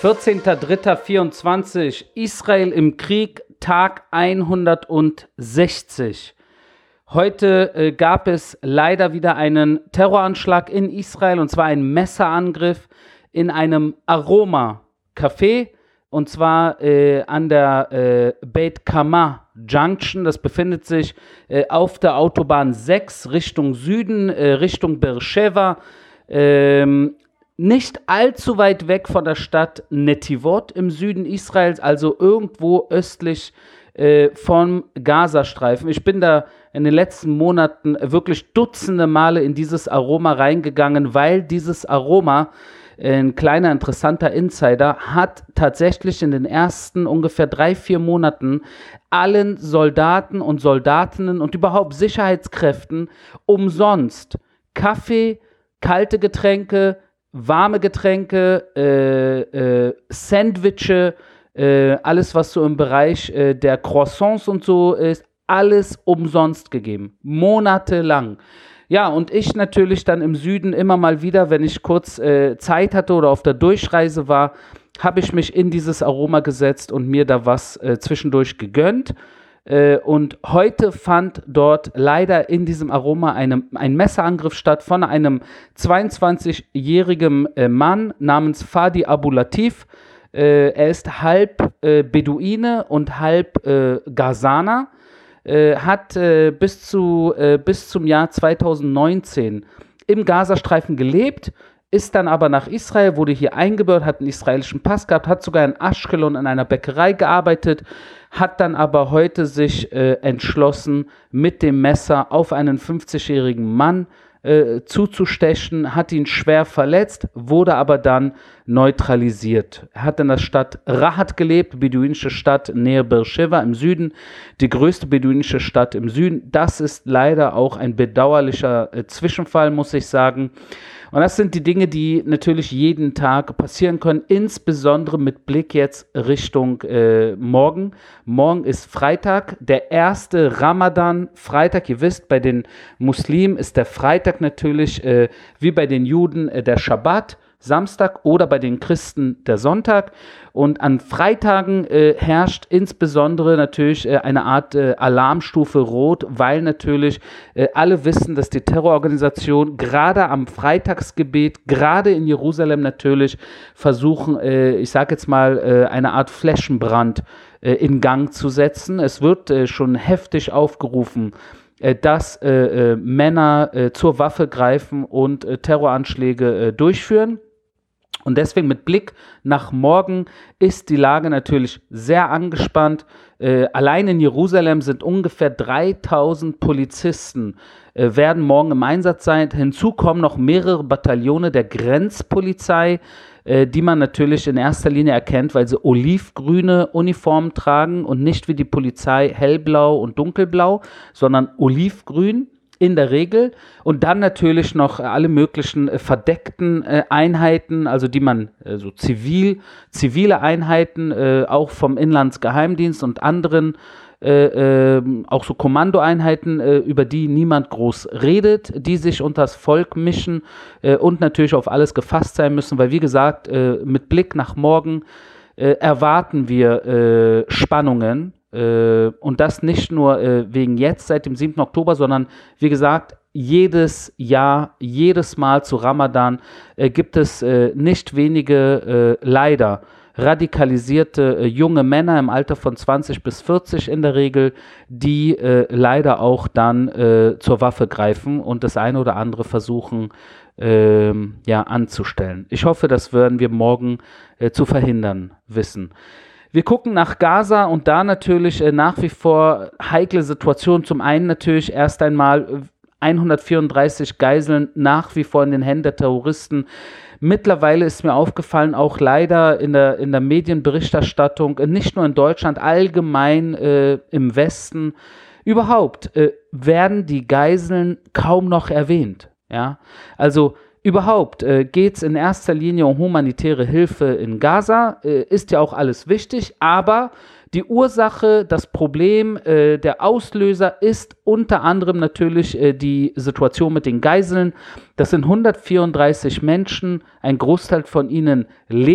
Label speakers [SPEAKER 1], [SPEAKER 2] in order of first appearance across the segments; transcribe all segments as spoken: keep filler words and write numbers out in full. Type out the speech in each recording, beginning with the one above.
[SPEAKER 1] vierzehnter dritter vierundzwanzig, Israel im Krieg, Tag hundertsechzig. Heute äh, gab es leider wieder einen Terroranschlag in Israel, und zwar einen Messerangriff in einem Aroma-Café, und zwar äh, an der äh, Beit Kama Junction. Das befindet sich äh, auf der Autobahn sechs Richtung Süden, äh, Richtung Beersheva, ähm, nicht allzu weit weg von der Stadt Netivot im Süden Israels, also irgendwo östlich äh, vom Gazastreifen. Ich bin da in den letzten Monaten wirklich dutzende Male in dieses Aroma reingegangen, weil dieses Aroma, ein kleiner interessanter Insider, hat tatsächlich in den ersten ungefähr drei, vier Monaten allen Soldaten und Soldatinnen und überhaupt Sicherheitskräften umsonst Kaffee, kalte Getränke, warme Getränke, äh, äh, Sandwiche, äh, alles, was so im Bereich äh, der Croissants und so ist, alles umsonst gegeben. Monatelang. Ja, und ich natürlich dann im Süden immer mal wieder, wenn ich kurz äh, Zeit hatte oder auf der Durchreise war, habe ich mich in dieses Aroma gesetzt und mir da was äh, zwischendurch gegönnt. Äh, und heute fand dort leider in diesem Aroma eine, ein Messerangriff statt von einem zweiundzwanzigjährigen äh, Mann namens Fadi Abu Latif. Äh, er ist halb äh, Beduine und halb äh, Gazaner. Äh, hat äh, bis, zu, äh, bis zum Jahr zweitausendneunzehn im Gazastreifen gelebt, ist dann aber nach Israel, wurde hier eingebürgert, hat einen israelischen Pass gehabt, hat sogar in Ashkelon in einer Bäckerei gearbeitet, hat dann aber heute sich äh, entschlossen, mit dem Messer auf einen fünfzigjährigen Mann äh, zuzustechen, hat ihn schwer verletzt, wurde aber dann neutralisiert. Er hat in der Stadt Rahat gelebt, beduinische Stadt nähe Beersheva im Süden, die größte beduinische Stadt im Süden. Das ist leider auch ein bedauerlicher äh, Zwischenfall, muss ich sagen. Und das sind die Dinge, die natürlich jeden Tag passieren können, insbesondere mit Blick jetzt Richtung äh, morgen. Morgen ist Freitag, der erste Ramadan-Freitag. Ihr wisst, bei den Muslimen ist der Freitag natürlich äh, wie bei den Juden äh, der Schabbat, Samstag, oder bei den Christen der Sonntag. Und an Freitagen äh, herrscht insbesondere natürlich äh, eine Art äh, Alarmstufe Rot, weil natürlich äh, alle wissen, dass die Terrororganisation gerade am Freitagsgebet, gerade in Jerusalem natürlich, versuchen, äh, ich sage jetzt mal, äh, eine Art Flächenbrand äh, in Gang zu setzen. Es wird äh, schon heftig aufgerufen, äh, dass äh, äh, Männer äh, zur Waffe greifen und äh, Terroranschläge äh, durchführen. Und deswegen mit Blick nach morgen ist die Lage natürlich sehr angespannt. Äh, allein in Jerusalem sind ungefähr dreitausend Polizisten, äh, werden morgen im Einsatz sein. Hinzu kommen noch mehrere Bataillone der Grenzpolizei, äh, die man natürlich in erster Linie erkennt, weil sie olivgrüne Uniformen tragen und nicht wie die Polizei hellblau und dunkelblau, sondern olivgrün in der Regel. Und dann natürlich noch alle möglichen äh, verdeckten äh, Einheiten, also die man, äh, so zivil, zivile Einheiten, äh, auch vom Inlandsgeheimdienst und anderen, äh, äh, auch so Kommandoeinheiten, äh, über die niemand groß redet, die sich unter das Volk mischen äh, und natürlich auf alles gefasst sein müssen, weil wie gesagt, äh, mit Blick nach morgen äh, erwarten wir äh, Spannungen. Und das nicht nur äh, wegen jetzt, seit dem siebten Oktober, sondern wie gesagt, jedes Jahr, jedes Mal zu Ramadan äh, gibt es äh, nicht wenige, äh, leider radikalisierte äh, junge Männer im Alter von zwanzig bis vierzig in der Regel, die äh, leider auch dann äh, zur Waffe greifen und das eine oder andere versuchen äh, ja, anzustellen. Ich hoffe, das werden wir morgen äh, zu verhindern wissen. Wir gucken nach Gaza und da natürlich äh, nach wie vor heikle Situation. Zum einen natürlich erst einmal hundertvierunddreißig Geiseln nach wie vor in den Händen der Terroristen. Mittlerweile ist mir aufgefallen, auch leider in der, in der Medienberichterstattung, äh, nicht nur in Deutschland, allgemein äh, im Westen, überhaupt äh, werden die Geiseln kaum noch erwähnt. Ja? Also Überhaupt äh, geht es in erster Linie um humanitäre Hilfe in Gaza, äh, ist ja auch alles wichtig, aber die Ursache, das Problem, äh, der Auslöser ist unter anderem natürlich äh, die Situation mit den Geiseln. Das sind hundertvierunddreißig Menschen, ein Großteil von ihnen lebt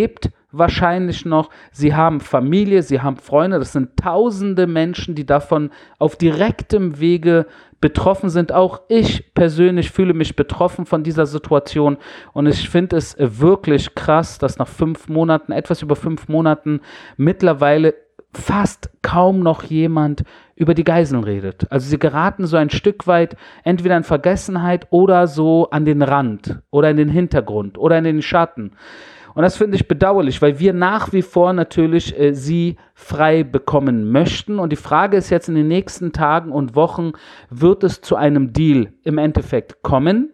[SPEAKER 1] wahrscheinlich noch. Sie haben Familie, sie haben Freunde. Das sind tausende Menschen, die davon auf direktem Wege betroffen sind. Auch ich persönlich fühle mich betroffen von dieser Situation. Und ich finde es wirklich krass, dass nach fünf Monaten, etwas über fünf Monaten, mittlerweile fast kaum noch jemand über die Geiseln redet. Also sie geraten so ein Stück weit entweder in Vergessenheit oder so an den Rand oder in den Hintergrund oder in den Schatten. Und das finde ich bedauerlich, weil wir nach wie vor natürlich äh, sie frei bekommen möchten. Und die Frage ist jetzt in den nächsten Tagen und Wochen, wird es zu einem Deal im Endeffekt kommen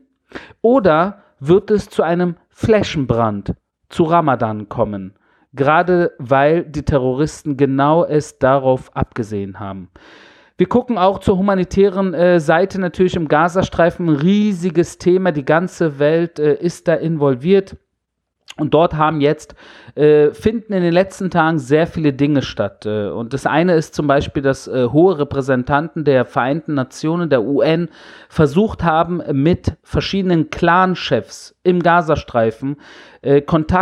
[SPEAKER 1] oder wird es zu einem Flächenbrand zu Ramadan kommen? Gerade weil die Terroristen genau es darauf abgesehen haben. Wir gucken auch zur humanitären äh, Seite natürlich im Gazastreifen. Ein riesiges Thema, die ganze Welt äh, ist da involviert. Und dort haben jetzt, äh, finden in den letzten Tagen sehr viele Dinge statt. Äh, und das eine ist zum Beispiel, dass äh, hohe Repräsentanten der Vereinten Nationen, der U N, versucht haben, mit verschiedenen Clanchefs im Gazastreifen äh,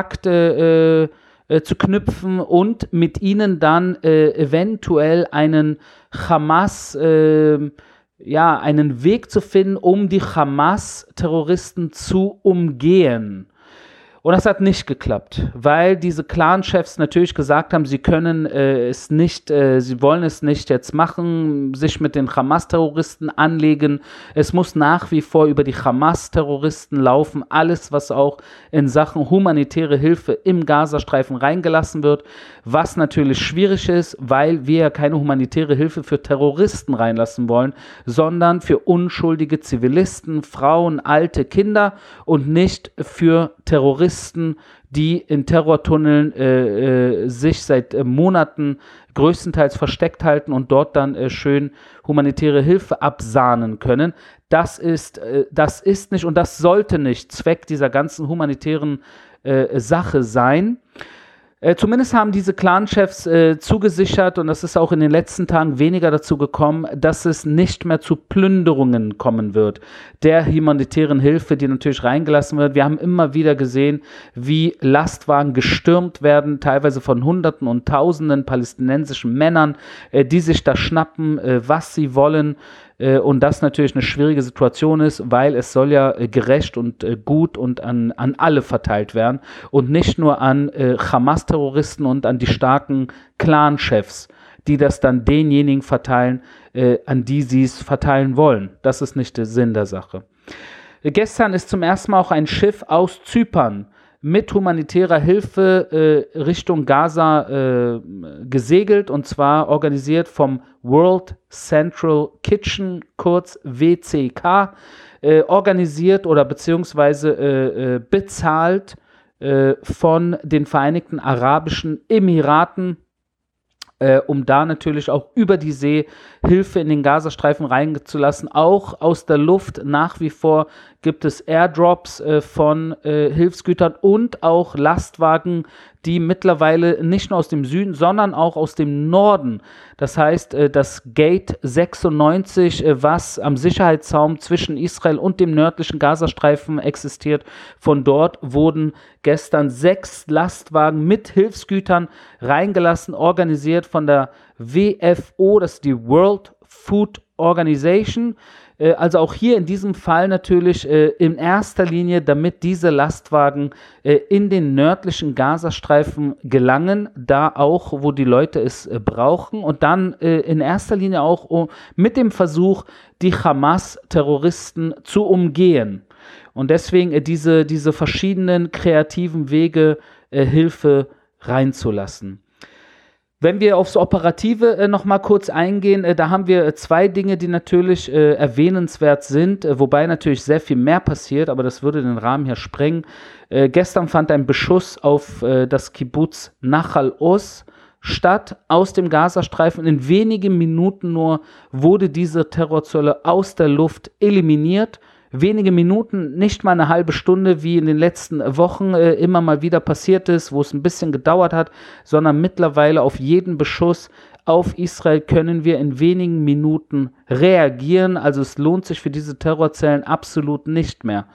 [SPEAKER 1] Kontakte äh, zu knüpfen und mit ihnen dann äh, eventuell einen Hamas, äh, ja, einen Weg zu finden, um die Hamas-Terroristen zu umgehen. Und das hat nicht geklappt, weil diese Clan-Chefs natürlich gesagt haben, sie können äh, es nicht, äh, sie wollen es nicht jetzt machen, sich mit den Hamas-Terroristen anlegen. Es muss nach wie vor über die Hamas-Terroristen laufen. Alles, was auch in Sachen humanitäre Hilfe im Gazastreifen reingelassen wird, was natürlich schwierig ist, weil wir ja keine humanitäre Hilfe für Terroristen reinlassen wollen, sondern für unschuldige Zivilisten, Frauen, alte Kinder und nicht für Terroristen, die in Terrortunneln äh, äh, sich seit äh, Monaten größtenteils versteckt halten und dort dann äh, schön humanitäre Hilfe absahnen können. Das ist, äh, das ist nicht und das sollte nicht Zweck dieser ganzen humanitären äh, Sache sein. Äh, zumindest haben diese Clan-Chefs äh, zugesichert, und das ist auch in den letzten Tagen weniger dazu gekommen, dass es nicht mehr zu Plünderungen kommen wird, der humanitären Hilfe, die natürlich reingelassen wird. Wir haben immer wieder gesehen, wie Lastwagen gestürmt werden, teilweise von Hunderten und Tausenden palästinensischen Männern, äh, die sich da schnappen, äh, was sie wollen. Und das natürlich eine schwierige Situation ist, weil es soll ja gerecht und gut und an, an alle verteilt werden und nicht nur an äh, Hamas-Terroristen und an die starken Clan-Chefs, die das dann denjenigen verteilen, äh, an die sie es verteilen wollen. Das ist nicht der Sinn der Sache. Gestern ist zum ersten Mal auch ein Schiff aus Zypern mit humanitärer Hilfe äh, Richtung Gaza äh, gesegelt, und zwar organisiert vom World Central Kitchen, kurz W C K, äh, organisiert oder beziehungsweise äh, äh, bezahlt äh, von den Vereinigten Arabischen Emiraten, äh, um da natürlich auch über die See Hilfe in den Gazastreifen reinzulassen. Auch aus der Luft nach wie vor gibt es Airdrops äh, von äh, Hilfsgütern und auch Lastwagen, die mittlerweile nicht nur aus dem Süden, sondern auch aus dem Norden, das heißt äh, das Gate sechsundneunzig, äh, was am Sicherheitszaun zwischen Israel und dem nördlichen Gazastreifen existiert, von dort wurden gestern sechs Lastwagen mit Hilfsgütern reingelassen, organisiert von der W F O, das ist die World Food Organization. Also auch hier in diesem Fall natürlich äh, in erster Linie, damit diese Lastwagen äh, in den nördlichen Gazastreifen gelangen, da auch, wo die Leute es äh, brauchen, und dann äh, in erster Linie auch um, mit dem Versuch, die Hamas-Terroristen zu umgehen. Und deswegen äh, diese, diese verschiedenen kreativen Wege, äh, Hilfe reinzulassen. Wenn wir aufs Operative äh, noch mal kurz eingehen, äh, da haben wir äh, zwei Dinge, die natürlich äh, erwähnenswert sind, äh, wobei natürlich sehr viel mehr passiert, aber das würde den Rahmen hier sprengen. Äh, gestern fand ein Beschuss auf äh, das Kibbuz Nachal Oz statt, aus dem Gazastreifen. In wenigen Minuten nur wurde diese Terrorzelle aus der Luft eliminiert. Wenige Minuten, nicht mal eine halbe Stunde, wie in den letzten Wochen äh, immer mal wieder passiert ist, wo es ein bisschen gedauert hat, sondern mittlerweile auf jeden Beschuss auf Israel können wir in wenigen Minuten reagieren. Also es lohnt sich für diese Terrorzellen absolut nicht mehr,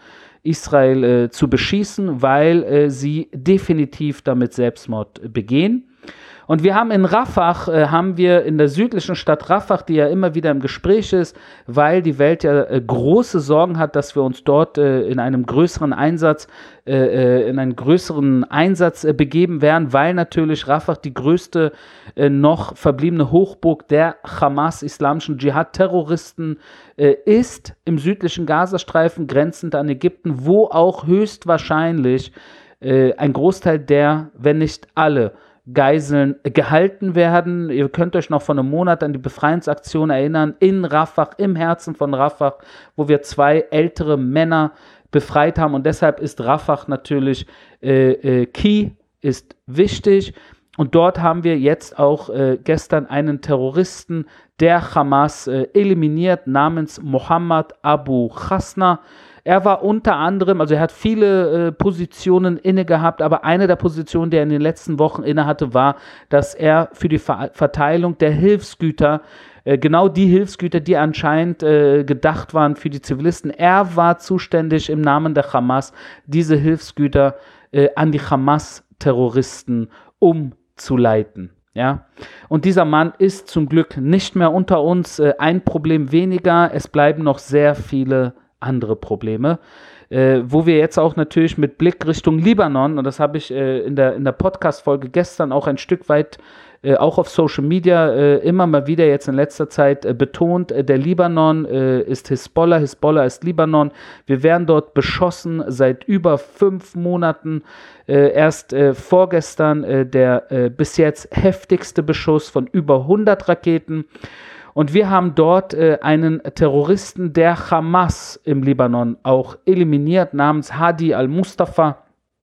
[SPEAKER 1] Israel äh, zu beschießen, weil äh, sie definitiv damit Selbstmord begehen. Und wir haben in Rafah, äh, haben wir in der südlichen Stadt Rafah, die ja immer wieder im Gespräch ist, weil die Welt ja äh, große Sorgen hat, dass wir uns dort äh, in einem größeren Einsatz, äh, in einen größeren Einsatz äh, begeben werden, weil natürlich Rafah die größte äh, noch verbliebene Hochburg der Hamas, islamischen Dschihad-Terroristen, äh, ist im südlichen Gazastreifen, grenzend an Ägypten, wo auch höchstwahrscheinlich äh, ein Großteil der, wenn nicht alle, Geiseln gehalten werden. Ihr könnt euch noch vor einem Monat an die Befreiungsaktion erinnern, in Rafah, im Herzen von Rafah, wo wir zwei ältere Männer befreit haben. Und deshalb ist Rafah natürlich äh, äh, key, ist wichtig. Und dort haben wir jetzt auch äh, gestern einen Terroristen der Hamas äh, eliminiert, namens Mohammed Abu Khasna. Er war unter anderem, also er hat viele äh, Positionen inne gehabt, aber eine der Positionen, die er in den letzten Wochen inne hatte, war, dass er für die Ver- Verteilung der Hilfsgüter, äh, genau die Hilfsgüter, die anscheinend äh, gedacht waren für die Zivilisten, er war zuständig im Namen der Hamas, diese Hilfsgüter äh, an die Hamas-Terroristen umzuleiten. Ja, und dieser Mann ist zum Glück nicht mehr unter uns, äh, ein Problem weniger, es bleiben noch sehr viele andere Probleme, äh, wo wir jetzt auch natürlich mit Blick Richtung Libanon, und das habe ich äh, in der, in der Podcast-Folge gestern auch ein Stück weit äh, auch auf Social Media äh, immer mal wieder jetzt in letzter Zeit äh, betont, äh, der Libanon äh, ist Hisbollah, Hisbollah ist Libanon, wir werden dort beschossen seit über fünf Monaten, äh, erst äh, vorgestern äh, der äh, bis jetzt heftigste Beschuss von über hundert Raketen. Und wir haben dort äh, einen Terroristen der Hamas im Libanon auch eliminiert, namens Hadi al-Mustafa.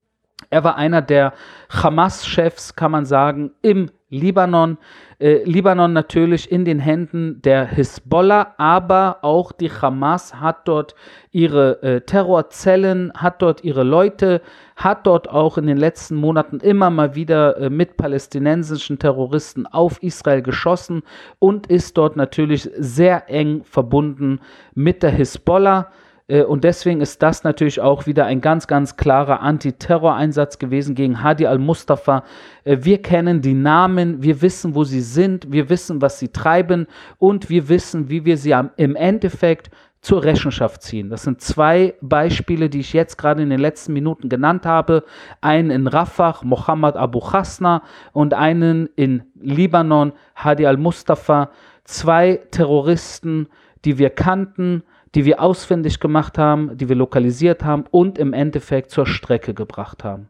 [SPEAKER 1] Er war einer der Hamas-Chefs, kann man sagen, im Libanon. Äh, Libanon natürlich in den Händen der Hisbollah, aber auch die Hamas hat dort ihre äh, Terrorzellen, hat dort ihre Leute, hat dort auch in den letzten Monaten immer mal wieder äh, mit palästinensischen Terroristen auf Israel geschossen und ist dort natürlich sehr eng verbunden mit der Hisbollah. Und deswegen ist das natürlich auch wieder ein ganz, ganz klarer Antiterror-Einsatz gewesen gegen Hadi al-Mustafa. Wir kennen die Namen, wir wissen, wo sie sind, wir wissen, was sie treiben und wir wissen, wie wir sie im Endeffekt zur Rechenschaft ziehen. Das sind zwei Beispiele, die ich jetzt gerade in den letzten Minuten genannt habe. Einen in Rafah, Mohammed Abu Khasna, und einen in Libanon, Hadi al-Mustafa. Zwei Terroristen, die wir kannten, die wir ausfindig gemacht haben, die wir lokalisiert haben und im Endeffekt zur Strecke gebracht haben.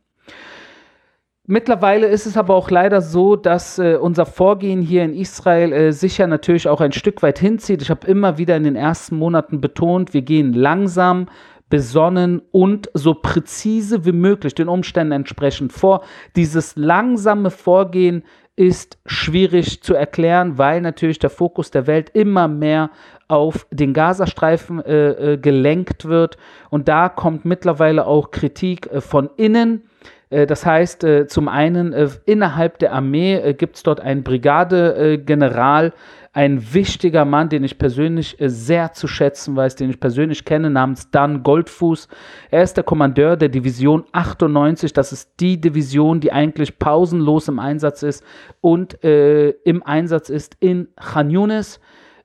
[SPEAKER 1] Mittlerweile ist es aber auch leider so, dass äh, unser Vorgehen hier in Israel äh, sicher natürlich auch ein Stück weit hinzieht. Ich habe immer wieder in den ersten Monaten betont, wir gehen langsam, besonnen und so präzise wie möglich den Umständen entsprechend vor. Dieses langsame Vorgehen ist schwierig zu erklären, weil natürlich der Fokus der Welt immer mehr auf den Gazastreifen äh, äh, gelenkt wird. Und da kommt mittlerweile auch Kritik äh, von innen. Äh, das heißt, äh, zum einen äh, innerhalb der Armee äh, gibt es dort einen Brigadegeneral, ein wichtiger Mann, den ich persönlich äh, sehr zu schätzen weiß, den ich persönlich kenne, namens Dan Goldfuß. Er ist der Kommandeur der Division achtundneunzig. Das ist die Division, die eigentlich pausenlos im Einsatz ist und äh, im Einsatz ist in Khan Yunis.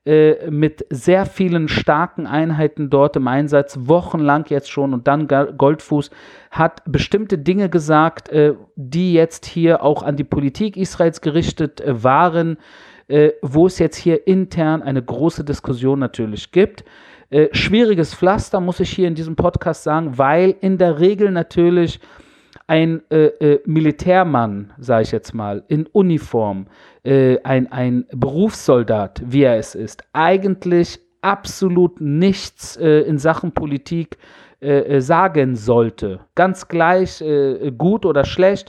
[SPEAKER 1] Mit sehr vielen starken Einheiten dort im Einsatz, wochenlang jetzt schon. Und dann Goldfuß hat bestimmte Dinge gesagt, die jetzt hier auch an die Politik Israels gerichtet waren, wo es jetzt hier intern eine große Diskussion natürlich gibt. Schwieriges Pflaster, muss ich hier in diesem Podcast sagen, weil in der Regel natürlich ein äh, äh, Militärmann, sage ich jetzt mal, in Uniform, äh, ein, ein Berufssoldat, wie er es ist, eigentlich absolut nichts äh, in Sachen Politik äh, sagen sollte. Ganz gleich, äh, gut oder schlecht,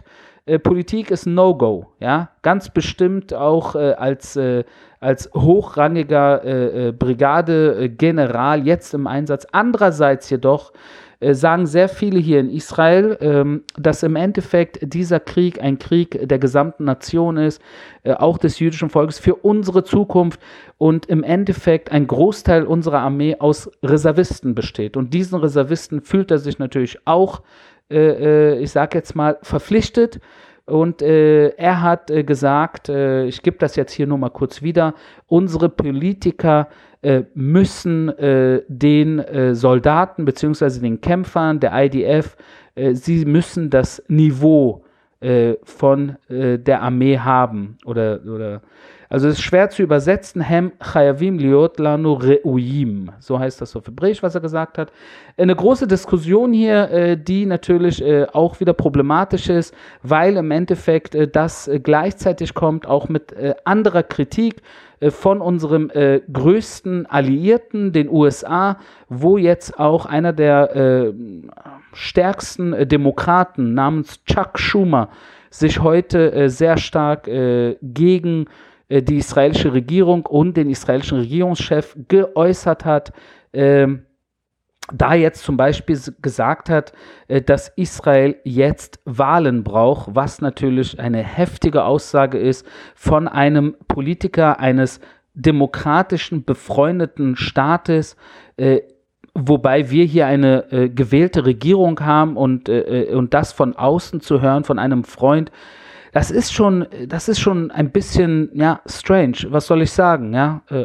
[SPEAKER 1] äh, Politik ist No-Go, ja, ganz bestimmt auch äh, als, äh, als hochrangiger äh, äh, Brigadegeneral jetzt im Einsatz. Andererseits jedoch äh, sagen sehr viele hier in Israel, ähm, dass im Endeffekt dieser Krieg ein Krieg der gesamten Nation ist, äh, auch des jüdischen Volkes, für unsere Zukunft und im Endeffekt ein Großteil unserer Armee aus Reservisten besteht. Und diesen Reservisten fühlt er sich natürlich auch, äh, ich sage jetzt mal, verpflichtet. Und äh, er hat äh, gesagt, äh, ich gebe das jetzt hier nur mal kurz wieder, unsere Politiker äh, müssen äh, den äh, Soldaten bzw. den Kämpfern der I D F, äh, sie müssen das Niveau äh, von äh, der Armee haben. Oder, oder also es ist schwer zu übersetzen, Hem chayavim liot lanu reuyim, so heißt das auf Hebräisch, was er gesagt hat. Eine große Diskussion hier, äh, die natürlich äh, auch wieder problematisch ist, weil im Endeffekt äh, das äh, gleichzeitig kommt, auch mit äh, anderer Kritik äh, von unserem äh, größten Alliierten, den U S A, wo jetzt auch einer der äh, stärksten äh, Demokraten namens Chuck Schumer sich heute äh, sehr stark äh, gegen die israelische Regierung und den israelischen Regierungschef geäußert hat, ähm, da jetzt zum Beispiel gesagt hat, äh, dass Israel jetzt Wahlen braucht, was natürlich eine heftige Aussage ist von einem Politiker eines demokratischen, befreundeten Staates, äh, wobei wir hier eine äh, gewählte Regierung haben und, äh, und das von außen zu hören, von einem Freund, Das ist schon, das ist schon ein bisschen, ja, strange. Was soll ich sagen, ja? Äh,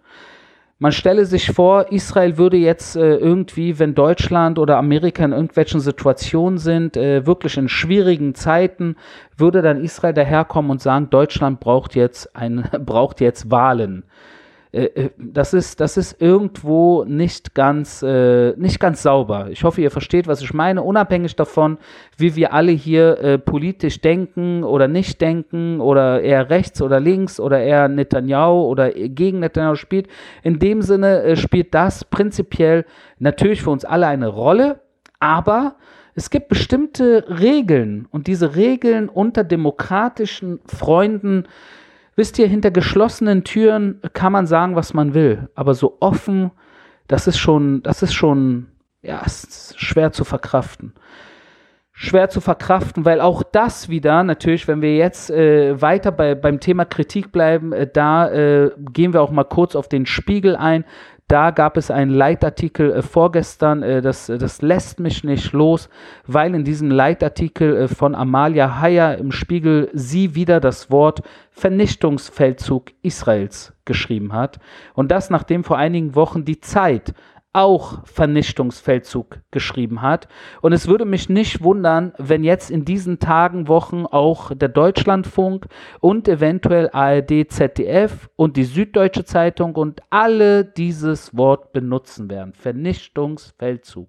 [SPEAKER 1] man stelle sich vor, Israel würde jetzt äh, irgendwie, wenn Deutschland oder Amerika in irgendwelchen Situationen sind, äh, wirklich in schwierigen Zeiten, würde dann Israel daherkommen und sagen, Deutschland braucht jetzt ein, braucht jetzt Wahlen. Äh, das ist, das ist irgendwo nicht ganz, äh, nicht ganz sauber. Ich hoffe, ihr versteht, was ich meine, unabhängig davon, wie wir alle hier äh, politisch denken oder nicht denken oder eher rechts oder links oder eher Netanyahu oder gegen Netanyahu spielt. In dem Sinne äh, spielt das prinzipiell natürlich für uns alle eine Rolle, aber es gibt bestimmte Regeln und diese Regeln unter demokratischen Freunden, wisst ihr, hinter geschlossenen Türen kann man sagen, was man will, aber so offen, das ist schon, das ist schon, ja, ist schwer zu verkraften. Schwer zu verkraften, weil auch das wieder, natürlich, wenn wir jetzt äh, weiter bei, beim Thema Kritik bleiben, äh, da äh, gehen wir auch mal kurz auf den Spiegel ein. Da gab es einen Leitartikel äh, vorgestern, äh, das, das lässt mich nicht los, weil in diesem Leitartikel äh, von Amalia Hayer im Spiegel sie wieder das Wort Vernichtungsfeldzug Israels geschrieben hat. Und das, nachdem vor einigen Wochen die Zeit auch Vernichtungsfeldzug geschrieben hat. Und es würde mich nicht wundern, wenn jetzt in diesen Tagen, Wochen auch der Deutschlandfunk und eventuell A R D, Z D F und die Süddeutsche Zeitung und alle dieses Wort benutzen werden. Vernichtungsfeldzug.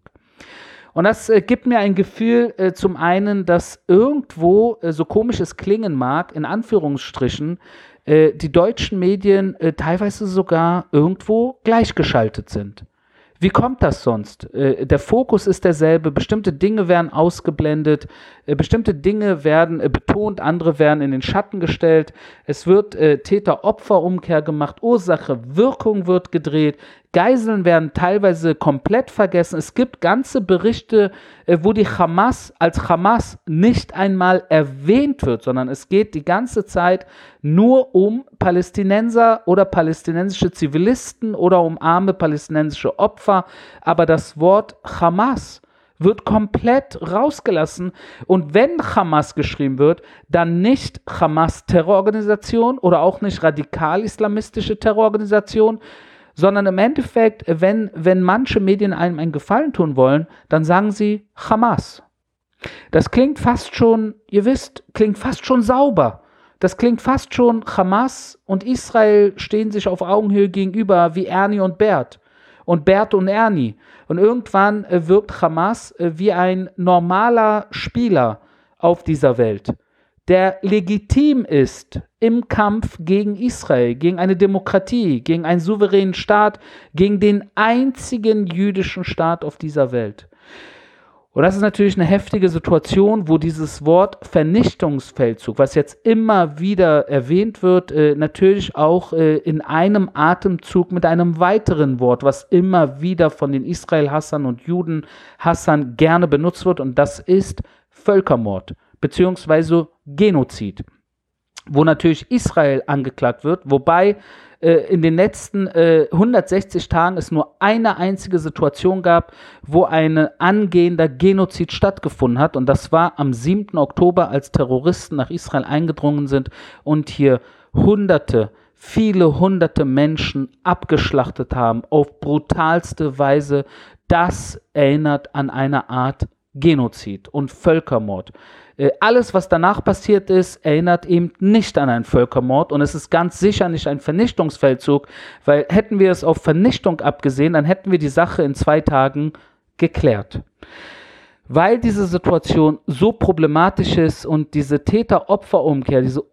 [SPEAKER 1] Und das äh, gibt mir ein Gefühl, äh, zum einen, dass irgendwo, äh, so komisch es klingen mag, in Anführungsstrichen, äh, die deutschen Medien äh, teilweise sogar irgendwo gleichgeschaltet sind. Wie kommt das sonst? Äh, der Fokus ist derselbe, bestimmte Dinge werden ausgeblendet, äh, bestimmte Dinge werden äh, betont, andere werden in den Schatten gestellt. Es wird äh, Täter-Opfer-Umkehr gemacht, Ursache-Wirkung wird gedreht, Geiseln werden teilweise komplett vergessen. Es gibt ganze Berichte, äh, wo die Hamas als Hamas nicht einmal erwähnt wird, sondern es geht die ganze Zeit nur um Palästinenser oder palästinensische Zivilisten oder um arme palästinensische Opfer. Aber das Wort Hamas wird komplett rausgelassen. Und wenn Hamas geschrieben wird, dann nicht Hamas-Terrororganisation oder auch nicht radikal-islamistische Terrororganisation, sondern im Endeffekt, wenn, wenn manche Medien einem einen Gefallen tun wollen, dann sagen sie Hamas. Das klingt fast schon, ihr wisst, klingt fast schon sauber. Das klingt fast schon, Hamas und Israel stehen sich auf Augenhöhe gegenüber wie Ernie und Bert und Bert und Ernie. Und irgendwann äh, wirkt Hamas äh, wie ein normaler Spieler auf dieser Welt, der legitim ist im Kampf gegen Israel, gegen eine Demokratie, gegen einen souveränen Staat, gegen den einzigen jüdischen Staat auf dieser Welt. Und das ist natürlich eine heftige Situation, wo dieses Wort Vernichtungsfeldzug, was jetzt immer wieder erwähnt wird, äh, natürlich auch äh, in einem Atemzug mit einem weiteren Wort, was immer wieder von den Israel-Hassern und Juden-Hassern gerne benutzt wird, und das ist Völkermord beziehungsweise Genozid, wo natürlich Israel angeklagt wird, wobei äh, in den letzten äh, hundertsechzig Tagen es nur eine einzige Situation gab, wo ein angehender Genozid stattgefunden hat, und das war am siebten Oktober, als Terroristen nach Israel eingedrungen sind und hier Hunderte, viele hunderte Menschen abgeschlachtet haben, auf brutalste Weise. Das erinnert an eine Art Genozid und Völkermord. Alles, was danach passiert ist, erinnert eben nicht an einen Völkermord, und es ist ganz sicher nicht ein Vernichtungsfeldzug, weil hätten wir es auf Vernichtung abgesehen, dann hätten wir die Sache in zwei Tagen geklärt. Weil diese Situation so problematisch ist und diese Täter-Opfer-Umkehr, diese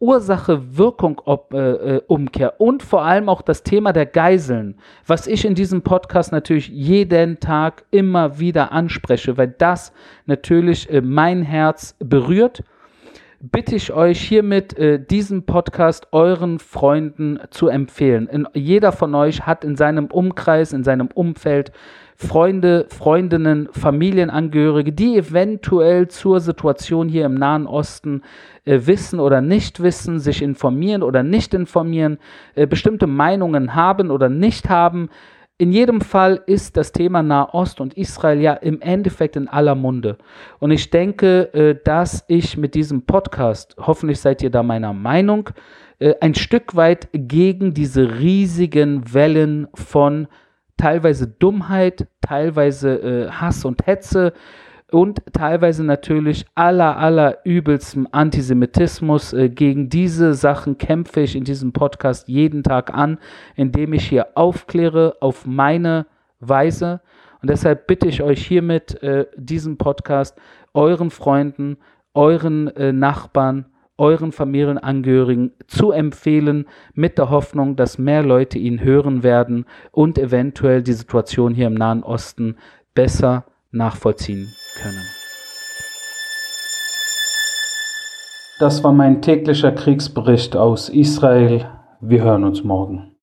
[SPEAKER 1] Ursache-Wirkung-Umkehr und vor allem auch das Thema der Geiseln, was ich in diesem Podcast natürlich jeden Tag immer wieder anspreche, weil das natürlich äh, mein Herz berührt, bitte ich euch hiermit, äh, diesen Podcast euren Freunden zu empfehlen. In, jeder von euch hat in seinem Umkreis, in seinem Umfeld Freunde, Freundinnen, Familienangehörige, die eventuell zur Situation hier im Nahen Osten äh, wissen oder nicht wissen, sich informieren oder nicht informieren, äh, bestimmte Meinungen haben oder nicht haben. In jedem Fall ist das Thema Nahost und Israel ja im Endeffekt in aller Munde. Und ich denke, äh, dass ich mit diesem Podcast, hoffentlich seid ihr da meiner Meinung, äh, ein Stück weit gegen diese riesigen Wellen von teilweise Dummheit, teilweise äh, Hass und Hetze und teilweise natürlich aller, aller übelstem Antisemitismus. Äh, gegen diese Sachen kämpfe ich in diesem Podcast jeden Tag an, indem ich hier aufkläre auf meine Weise. Und deshalb bitte ich euch hiermit, äh, diesen Podcast euren Freunden, euren äh, Nachbarn, euren Familienangehörigen zu empfehlen, mit der Hoffnung, dass mehr Leute ihn hören werden und eventuell die Situation hier im Nahen Osten besser nachvollziehen können. Das war mein täglicher Kriegsbericht aus Israel. Wir hören uns morgen.